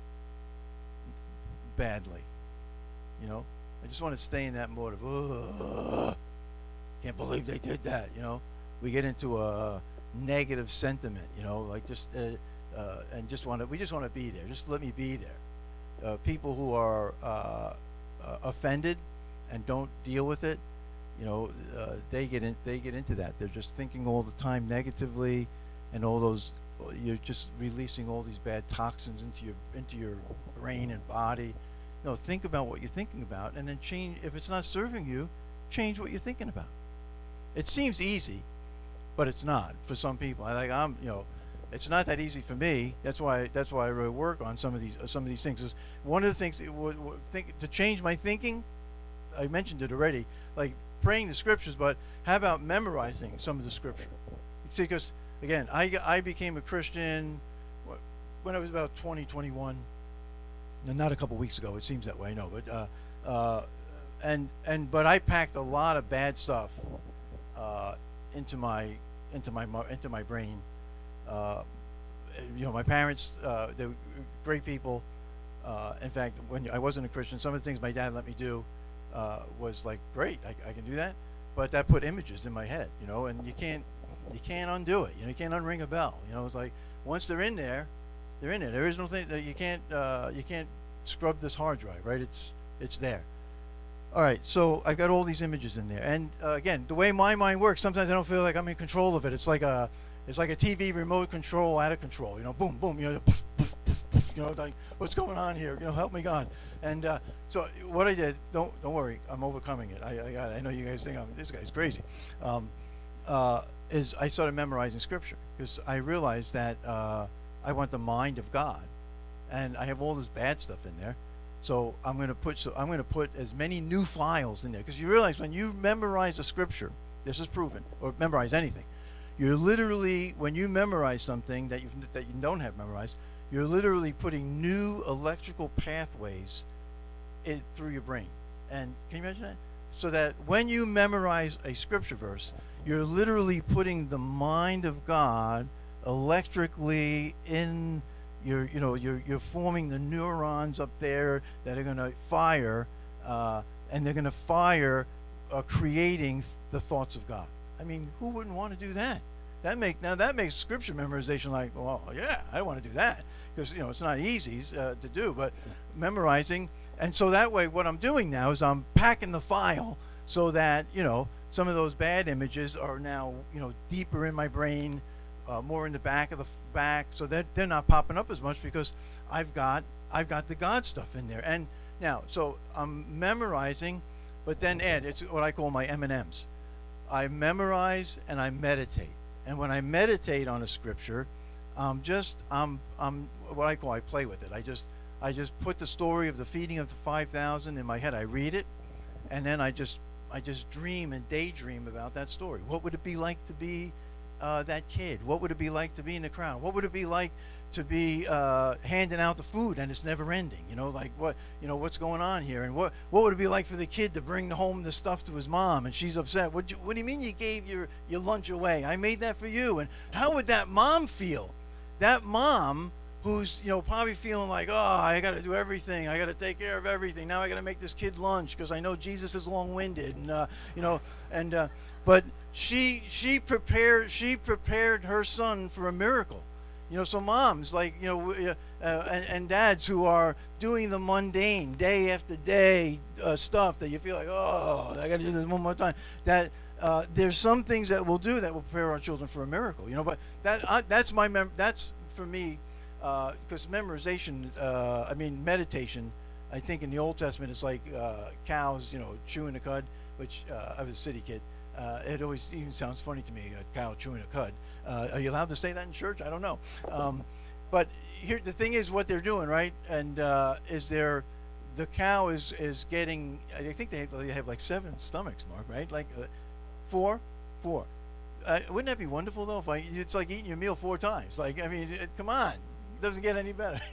badly. You know, I just want to stay in that mode of, ugh, can't believe they did that. You know, we get into a negative sentiment. You know, like just uh, uh, and just want to. We just want to be there. Just let me be there. Uh, people who are uh, uh, offended and don't deal with it, you know, uh, they get in. They get into that. They're just thinking all the time negatively, and all those. You're just releasing all these bad toxins into your into your brain and body. No, think about what you're thinking about, and then change. If it's not serving you, change what you're thinking about. It seems easy, but it's not for some people. I like I'm, you know, it's not that easy for me. That's why that's why I really work on some of these uh, some of these things. Is one of the things it would, would think to change my thinking. I mentioned it already, like praying the scriptures, but how about memorizing some of the scripture? See, because again, I I became a Christian when I was about twenty, twenty-one. Not a couple weeks ago. It seems that way. No, but uh, uh, and and but I packed a lot of bad stuff uh, into my into my into my brain. Uh, you know, my parents, uh, they were great people. Uh, in fact, when I wasn't a Christian, some of the things my dad let me do uh, was like, great, I, I can do that. But that put images in my head, you know, and you can't you can't undo it. You know, you can't unring a bell. You know, it's like once they're in there. They're in there. There is no thing that you can't uh, you can't scrub this hard drive, right? It's it's there. All right, so I've got all these images in there, and uh, again, the way my mind works, sometimes I don't feel like I'm in control of it. It's like a it's like a T V remote control out of control. You know, boom, boom. You know, poof, poof, poof, poof, you know, like what's going on here? You know, help me God. And uh, so what I did, don't don't worry, I'm overcoming it. I I, got it. I know you guys think I'm this guy's crazy. Um, uh, is I started memorizing scripture because I realized that. Uh, I want the mind of God, and I have all this bad stuff in there. So I'm going to put so I'm going to put as many new files in there, because you realize when you memorize a scripture, this is proven, or memorize anything, you're literally, when you memorize something that you that you don't have memorized, you're literally putting new electrical pathways in, through your brain. And can you imagine that? So that when you memorize a scripture verse, you're literally putting the mind of God electrically in your, you know, you're, you're forming the neurons up there that are going to fire, uh, and they're going to fire, uh, creating th the thoughts of God. I mean, who wouldn't want to do that? That make now that makes scripture memorization like, well, yeah, I want to do that, because you know it's not easy uh, to do, but memorizing, and so that way, what I'm doing now is I'm packing the file so that you know some of those bad images are now you know deeper in my brain. Uh, more in the back of the f back, so that they're not popping up as much, because I've got I've got the God stuff in there. And now, so I'm memorizing, but then Ed, it's what I call my M and M's. I memorize and I meditate. And when I meditate on a scripture, I'm just I'm I'm what I call I play with it. I just I just put the story of the feeding of the five thousand in my head. I read it, and then I just I just dream and daydream about that story. What would it be like to be Uh, that kid? What would it be like to be in the crowd? What would it be like to be uh, handing out the food and it's never ending? You know, like what, you know, what's going on here? And what, what would it be like for the kid to bring home the stuff to his mom and she's upset? What, you, what do you mean you gave your, your lunch away? I made that for you. And how would that mom feel? That mom who's, you know, probably feeling like, oh, I got to do everything. I got to take care of everything. Now I got to make this kid lunch because I know Jesus is long-winded. And, uh, you know, and, uh, but, she she prepared she prepared her son for a miracle. You know, so moms like you know uh, uh, and, and dads who are doing the mundane day after day uh, stuff that you feel like, oh, I got to do this one more time. That uh, there's some things that we'll do that will prepare our children for a miracle. You know, but that uh, that's my mem- that's for me because uh, memorization. Uh, I mean, meditation. I think in the Old Testament it's like uh, cows, you know, chewing a cud. Which uh, I was a city kid. Uh, it always even sounds funny to me, a cow chewing a cud. Uh, are you allowed to say that in church? I don't know. Um, but here, the thing is, what they're doing, right? And uh, is there, the cow is is getting. I think they they have like seven stomachs, Mark, right? Like uh, four, four. Uh, wouldn't that be wonderful though? If I, it's like eating your meal four times. Like I mean, it, come on, it doesn't get any better.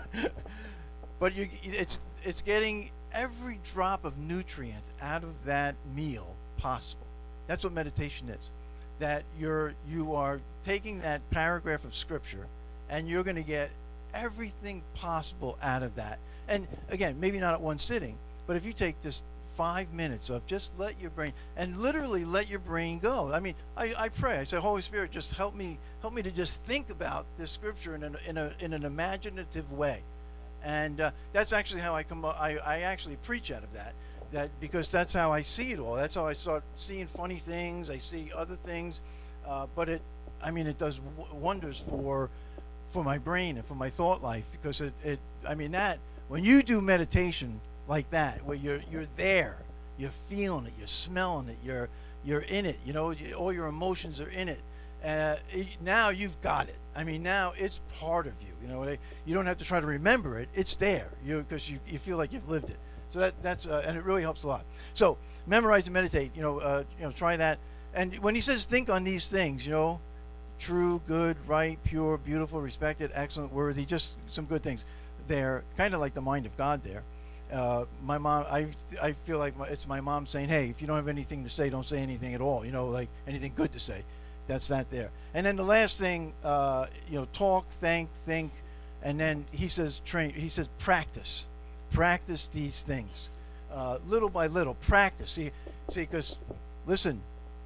But you, it's it's getting every drop of nutrient out of that meal possible. That's what meditation is. That you're you are taking that paragraph of scripture and you're going to get everything possible out of that. And again, maybe not at one sitting, but if you take just five minutes of just let your brain and literally let your brain go. I mean, I, I pray. I say, Holy Spirit, just help me help me to just think about this scripture in an in a in an imaginative way. And uh, that's actually how I come. I, I actually preach out of that, that because that's how I see it all. That's how I start seeing funny things. I see other things, uh, but it, I mean, it does w- wonders for, for my brain and for my thought life because it, it. I mean that when you do meditation like that, where you're you're there, you're feeling it, you're smelling it, you're you're in it. You know, you, all your emotions are in it. Uh, it, now you've got it. I mean, now it's part of you. You know, they, you don't have to try to remember it. It's there, you because you, you feel like you've lived it. So that that's uh, and it really helps a lot. So memorize and meditate. You know, uh, you know, try that. And when he says think on these things, you know, true, good, right, pure, beautiful, respected, excellent, worthy, just some good things. They're kind of like the mind of God there. Uh, my mom, I I feel like my, it's my mom saying, hey, if you don't have anything to say, don't say anything at all. You know, like anything good to say. That's that there. And then the last thing, uh, you know, talk, think, think, and then he says train. He says practice, practice these things, uh, little by little. Practice. See, see, because listen,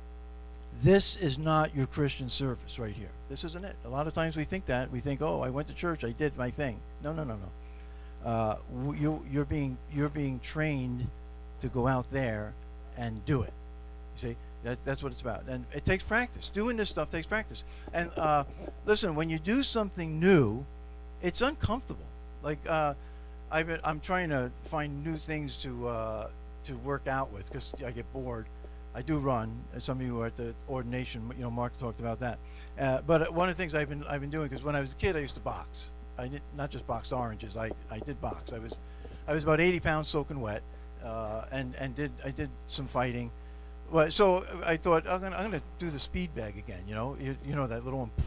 this is not your Christian service right here. This isn't it. A lot of times we think that we think, oh, I went to church, I did my thing. No, no, no, no. Uh, you you're being you're being trained to go out there and do it. You see. That, that's what it's about. And it takes practice. Doing this stuff takes practice. And uh, listen, when you do something new, it's uncomfortable. Like uh, I've been, I'm trying to find new things to uh, to work out with because I get bored. I do run. As some of you are at the ordination, you know, Mark talked about that. Uh, but one of the things I've been I've been doing because when I was a kid, I used to box. I did, not just boxed oranges. I, I did box. I was I was about eighty pounds soaking wet, uh, and and did I did some fighting. Well, so I thought I'm gonna I'm gonna do the speed bag again. You know, you, you know that little one.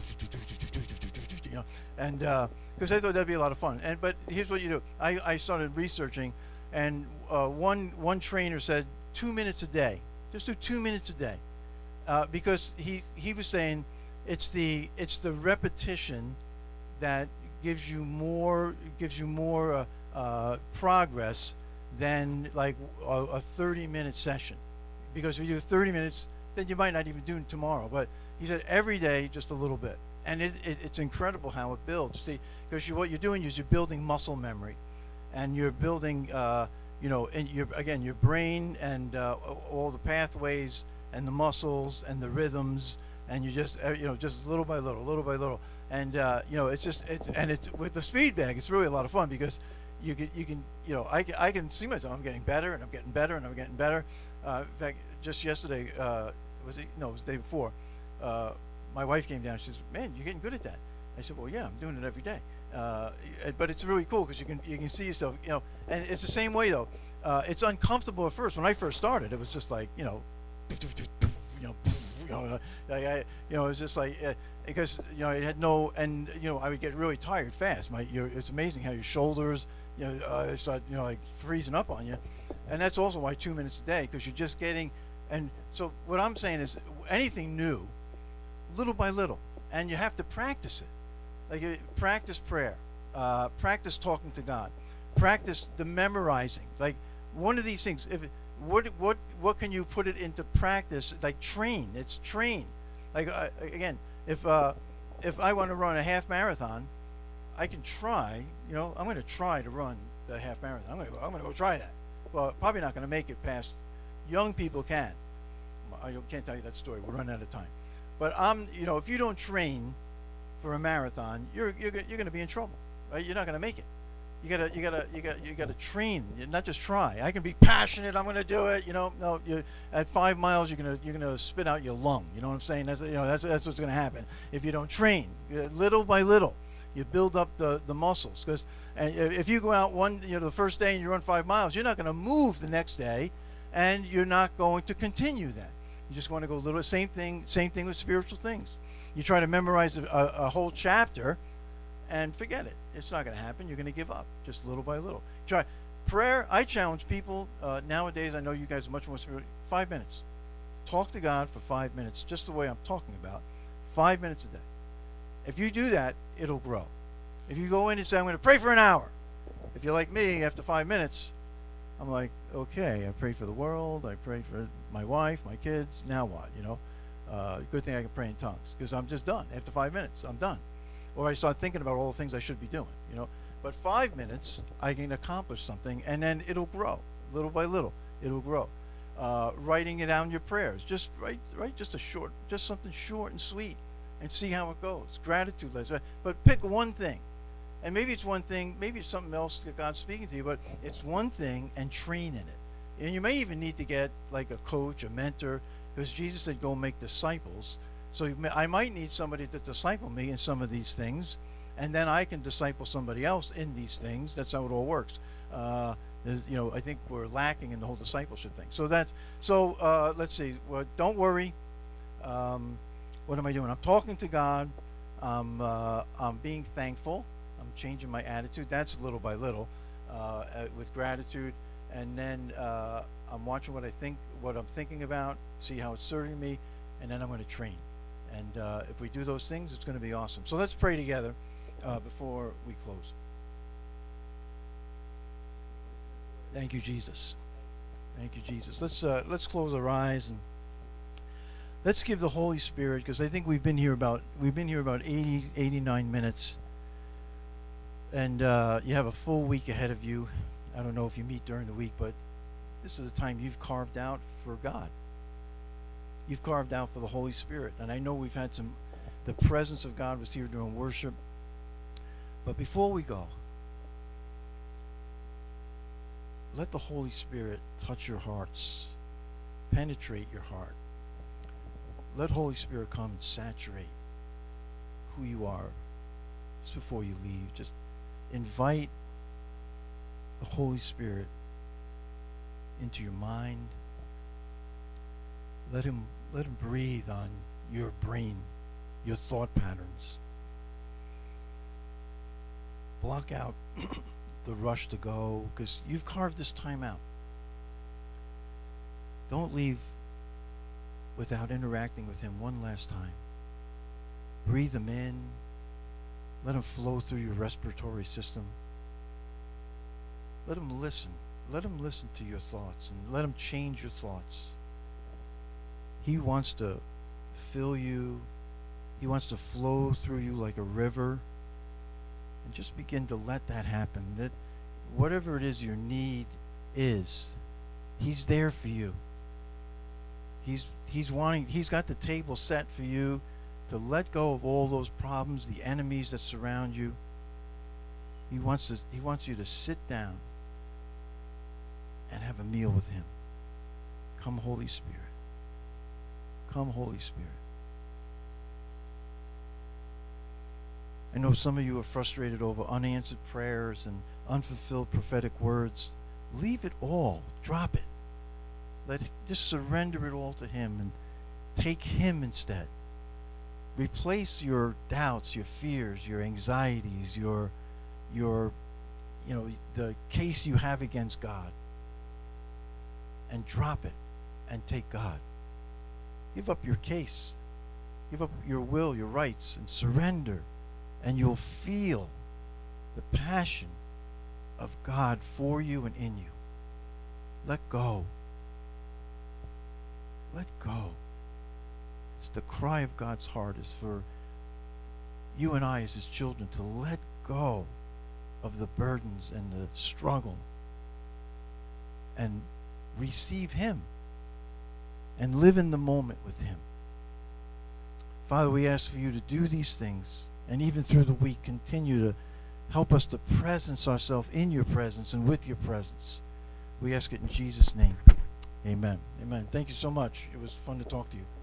You know, and because uh, I thought that'd be a lot of fun. And but here's what you do. I, I started researching, and uh, one one trainer said two minutes a day. Just do two minutes a day, uh, because he he was saying it's the it's the repetition that gives you more gives you more uh, uh, progress than like a, a thirty minute session. Because if you do thirty minutes, then you might not even do it tomorrow. But he said every day, just a little bit. And it, it, it's incredible how it builds. See, because you, what you're doing is you're building muscle memory. And you're building, uh, you know, and you're, again, your brain and uh, all the pathways and the muscles and the rhythms. And you just, you know, just little by little, little by little. And, uh, you know, it's just, it's, and it's, with the speed bag, it's really a lot of fun because you can, you can, you know, I, I can see myself, I'm getting better and I'm getting better and I'm getting better. Uh, in fact, just yesterday, uh, was it? No, it was the day before. Uh, my wife came down. She says, "Man, you're getting good at that." I said, "Well, yeah, I'm doing it every day." Uh, but it's really cool because you can you can see yourself, you know. And it's the same way though. Uh, it's uncomfortable at first. When I first started, it was just like, you know, you know, you know, like I, you know, it was just like uh, because you know it had no, and you know, I would get really tired fast. My, your, it's amazing how your shoulders, you know, uh, start, you know, like freezing up on you. And that's also why two minutes a day, because you're just getting, and so what I'm saying is anything new, little by little, and you have to practice it. Like uh, practice prayer, uh, practice talking to God, practice the memorizing. Like one of these things, if what what what can you put it into practice? Like train. It's train. Like uh, again, if uh, if I want to run a half marathon, I can try. You know, I'm going to try to run the half marathon. I'm going to go. I'm going to go try that. Well, probably not going to make it past. Young people can. I can't tell you that story. We're running out of time. But I'm, you know, if you don't train for a marathon, you're you're you're going to be in trouble, right? You're not going to make it. You gotta you gotta you got you gotta train, not just try. I can be passionate. I'm going to do it. You know, no. You at five miles, you're gonna you're gonna spit out your lung. You know what I'm saying? That's you know that's that's what's going to happen if you don't train. Little by little, you build up the the muscles. Because and if you go out one, you know, the first day and you run five miles, you're not going to move the next day, and you're not going to continue that. You just want to go a little. Same thing. Same thing with spiritual things. You try to memorize a, a, a whole chapter, and forget it. It's not going to happen. You're going to give up, just little by little. Try prayer. I challenge people uh, nowadays. I know you guys are much more spiritual. Five minutes. Talk to God for five minutes, just the way I'm talking about. Five minutes a day. If you do that, it'll grow. If you go in and say, "I'm going to pray for an hour," if you're like me, after five minutes, I'm like, okay, I pray for the world. I pray for my wife, my kids. Now what? You know, uh, good thing I can pray in tongues because I'm just done. After five minutes, I'm done. Or I start thinking about all the things I should be doing. You know, but five minutes, I can accomplish something, and then it'll grow little by little. It'll grow. Uh, writing it down your prayers. Just write, write just a short, just something short and sweet, and see how it goes. Gratitude letters. But pick one thing. And maybe it's one thing, maybe it's something else that God's speaking to you, but it's one thing and train in it. And you may even need to get like a coach, a mentor, because Jesus said, go make disciples. So you may, I might need somebody to disciple me in some of these things, and then I can disciple somebody else in these things. That's how it all works. Uh, you know, I think we're lacking in the whole discipleship thing. So that's, so uh, let's see, well, don't worry. Um, what am I doing? I'm talking to God. I'm, uh, I'm being thankful. I'm changing my attitude. That's little by little, uh, with gratitude, and then uh, I'm watching what I think, what I'm thinking about, see how it's serving me, and then I'm going to train. And uh, if we do those things, it's going to be awesome. So let's pray together uh, before we close. Thank you, Jesus. Thank you, Jesus. Let's uh, let's close our eyes and let's give the Holy Spirit, because I think we've been here about we've been here about eighty, eighty-nine minutes. And uh, you have a full week ahead of you. I don't know if you meet during the week, but this is the time you've carved out for God. You've carved out for the Holy Spirit. And I know we've had some, the presence of God was here during worship. But before we go, let the Holy Spirit touch your hearts, penetrate your heart. Let Holy Spirit come and saturate who you are just before you leave. Just invite the Holy Spirit into your mind. Let him let him breathe on your brain, your thought patterns. Block out the rush to go, because you've carved this time out. Don't leave without interacting with him one last time. Breathe him in. Let him flow through your respiratory system. Let him listen. Let him listen to your thoughts, and let him change your thoughts. He wants to fill you. He wants to flow through you like a river. And just begin to let that happen. That whatever it is your need is, he's there for you. He's he's wanting he's got the table set for you to let go of all those problems, the enemies that surround you. He wants to, he wants you to sit down and have a meal with him. Come, Holy Spirit. Come, Holy Spirit. I know some of you are frustrated over unanswered prayers and unfulfilled prophetic words. Leave it all. Drop it. Let just surrender it all to him and take him instead. Replace your doubts, your fears, your anxieties, your your you know the case you have against God, and drop it and take God. Give up your case. Give up your will, your rights, and surrender, and you'll feel the passion of God for you and in you. Let go. Let go. It's the cry of God's heart is for you and I as his children to let go of the burdens and the struggle and receive him and live in the moment with him. Father, we ask for you to do these things, and even through the week continue to help us to presence ourselves in your presence and with your presence. We ask it in Jesus' name. Amen. Amen. Thank you so much. It was fun to talk to you.